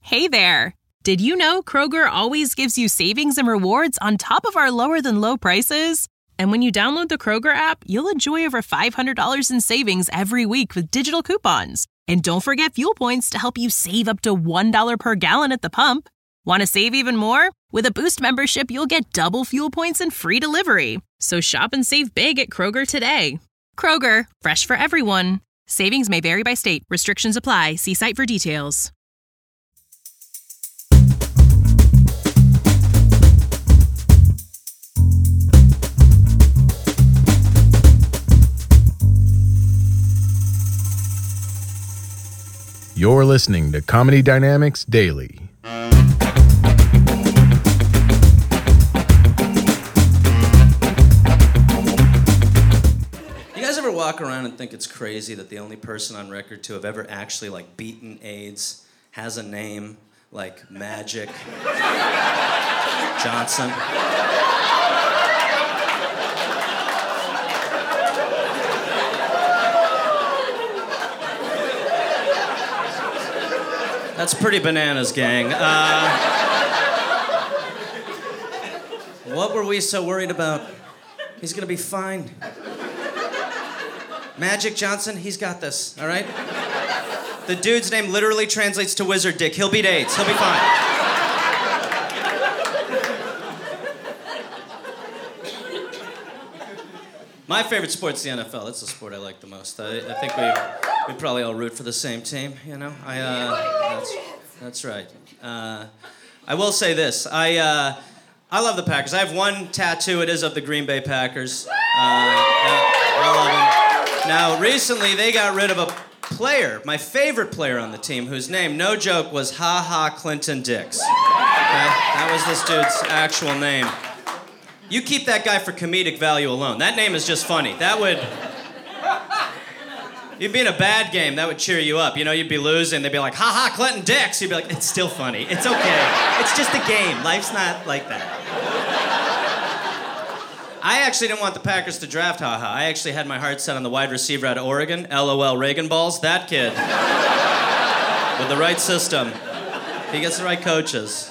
Hey there! Did you know Kroger always gives you savings and rewards on top of our lower-than-low prices? And when you download the Kroger app, you'll enjoy over $500 in savings every week with digital coupons. And don't forget fuel points to help you save up to $1 per gallon at the pump. Want to save even more? With a Boost membership, you'll get double fuel points and free delivery. So shop and save big at Kroger today. Kroger, fresh for everyone. Savings may vary by state. Restrictions apply. See site for details. You're listening to Comedy Dynamics Daily. You guys ever walk around and think it's crazy that the only person on record to have ever actually beaten AIDS has a name like Magic Johnson? That's pretty bananas, gang. What were we so worried about? He's gonna be fine. Magic Johnson, he's got this, all right? The dude's name literally translates to wizard dick. He'll beat AIDS. He'll be fine. My favorite sport's the NFL. That's the sport I like the most. I think we probably all root for the same team, you know? That's right. I will say this. I love the Packers. I have one tattoo. It is of the Green Bay Packers. I love them. Now, recently they got rid of a player, my favorite player on the team, whose name, no joke, was Ha Ha Clinton Dix. Okay? That was this dude's actual name. You keep that guy for comedic value alone. That name is just funny. That would... You'd be in a bad game, that would cheer you up. You know, you'd be losing, they'd be like, ha ha, Clinton Dix. You'd be like, it's still funny. It's okay. It's just a game. Life's not like that. I actually didn't want the Packers to draft Ha Ha. I actually had my heart set on the wide receiver out of Oregon, LOL Reagan Balls. That kid. With the right system. He gets the right coaches.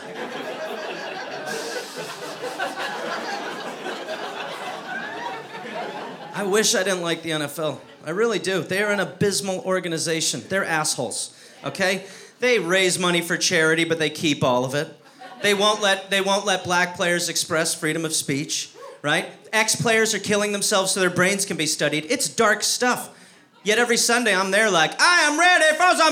I wish I didn't like the NFL. I really do. They are an abysmal organization. They're assholes, okay? They raise money for charity, but they keep all of it. They won't let black players express freedom of speech, right? Ex-players are killing themselves so their brains can be studied. It's dark stuff. Yet every Sunday I'm there like, I am ready for some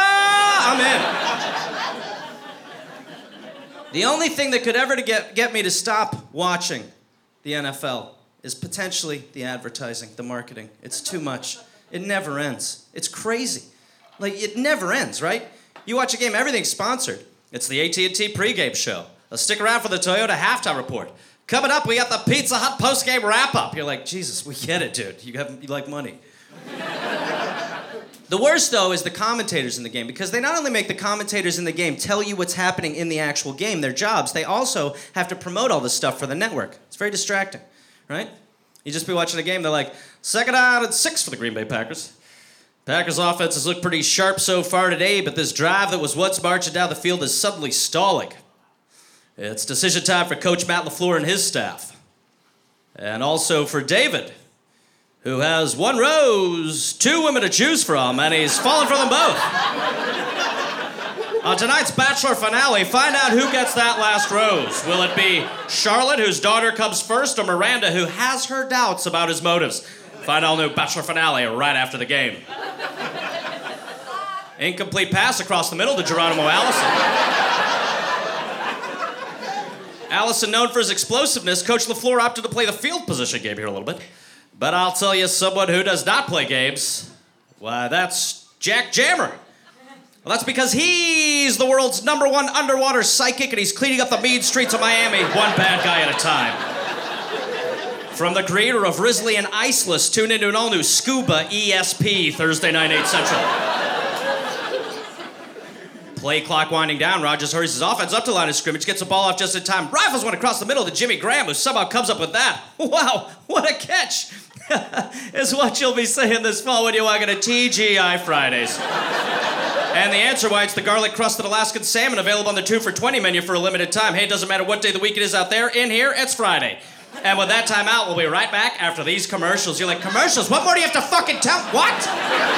football! I'm in. The only thing that could ever get me to stop watching the NFL is potentially the advertising, the marketing. It's too much. It never ends. It's crazy. It never ends, right? You watch a game, everything's sponsored. It's the AT&T pregame show. Let's stick around for the Toyota halftime report. Coming up, we got the Pizza Hut postgame wrap-up. You're like, Jesus, we get it, dude. You like money. The worst, though, is the commentators in the game, because they not only make the commentators in the game tell you what's happening in the actual game, their jobs, they also have to promote all this stuff for the network. It's very distracting. Right? You just be watching a game, they're like, 2nd down and 6 for the Green Bay Packers. Packers offense has looked pretty sharp so far today, but this drive that was once marching down the field is suddenly stalling. It's decision time for Coach Matt LaFleur and his staff. And also for David, who has 1 rose, 2 women to choose from, and he's fallen for them both. On tonight's Bachelor finale, find out who gets that last rose. Will it be Charlotte, whose daughter comes first, or Miranda, who has her doubts about his motives? Find all new Bachelor finale right after the game. Incomplete pass across the middle to Geronimo Allison. Allison, known for his explosiveness, Coach LaFleur opted to play the field position game here a little bit. But I'll tell you someone who does not play games. Why, that's Jack Jammer. Well, that's because he's the world's #1 underwater psychic, and he's cleaning up the mean streets of Miami, one bad guy at a time. From the creator of Risley and Iceless, tune into an all-new Scuba ESP, Thursday night, 8 Central. Play clock winding down, Rodgers hurries his offense up to line of scrimmage, gets the ball off just in time, rifles one across the middle to Jimmy Graham, who somehow comes up with that. Wow, what a catch! Is what you'll be saying this fall when you walk into TGI Fridays. And the answer why it's the garlic crusted Alaskan salmon available on the 2 for $20 menu for a limited time. Hey, it doesn't matter what day of the week it is out there. In here, it's Friday. And with that time out, we'll be right back after these commercials. You're like, commercials? What more do you have to fucking tell? What?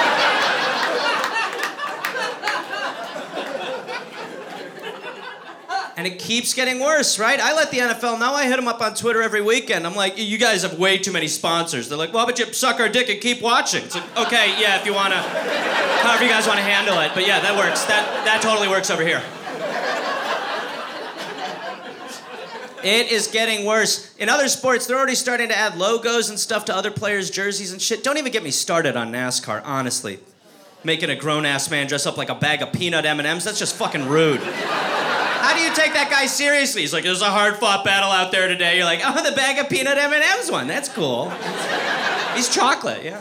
And it keeps getting worse, right? I let the NFL know. I hit them up on Twitter every weekend. I'm like, you guys have way too many sponsors. They're like, well, but you suck our dick and keep watching. It's like, okay, yeah, if you want to, however you guys want to handle it. But yeah, that works. That totally works over here. It is getting worse. In other sports, they're already starting to add logos and stuff to other players' jerseys and shit. Don't even get me started on NASCAR, honestly. Making a grown-ass man dress up like a bag of peanut M&Ms, that's just fucking rude. How do you take that guy seriously? He's like, there's a hard-fought battle out there today. You're like, oh, the bag of peanut M&Ms one. That's cool. He's chocolate, yeah.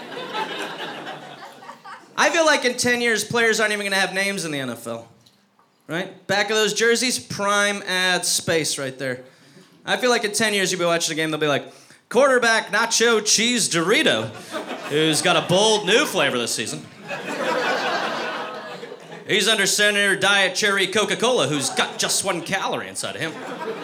I feel like in 10 years, players aren't even going to have names in the NFL. Right? Back of those jerseys, prime ad space right there. I feel like in 10 years, you'll be watching a game, they'll be like, quarterback nacho cheese Dorito, who's got a bold new flavor this season. He's under center diet cherry Coca-Cola, who's got just 1 calorie inside of him.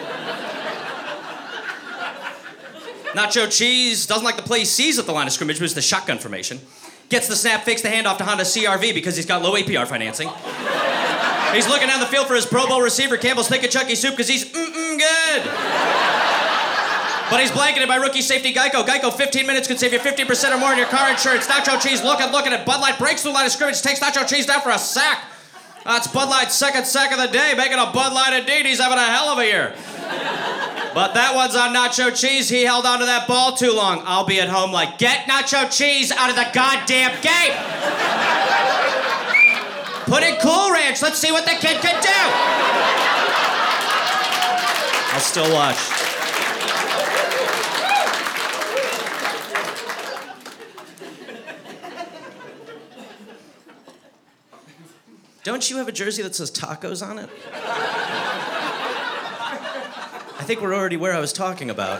Nacho cheese doesn't like to play C's at the line of scrimmage, moves the shotgun formation. Gets the snap, fakes the handoff to Honda CR-V because he's got low APR financing. He's looking down the field for his Pro Bowl receiver, Campbell's Thick and Chucky Soup, because he's good. But he's blanketed by rookie safety Geico. Geico, 15 minutes could save you 50% or more in your car insurance. Nacho Cheese looking at Bud Light, breaks through the line of scrimmage, takes Nacho Cheese down for a sack. That's Bud Light's second sack of the day, making a Bud Light indeed. He's having a hell of a year. But that one's on Nacho Cheese. He held onto that ball too long. I'll be at home like, get Nacho Cheese out of the goddamn game. Put in Cool Ranch. Let's see what the kid can do. I'll still watch. Don't you have a jersey that says tacos on it? I think we're already where I was talking about.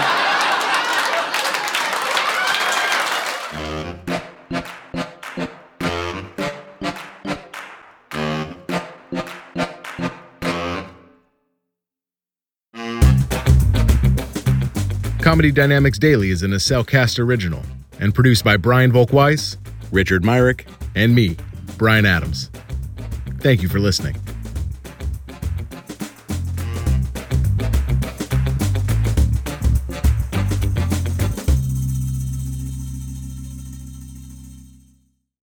Comedy Dynamics Daily is an Acelcast original and produced by Brian Volk-Weiss, Richard Myrick, and me, Brian Adams. Thank you for listening.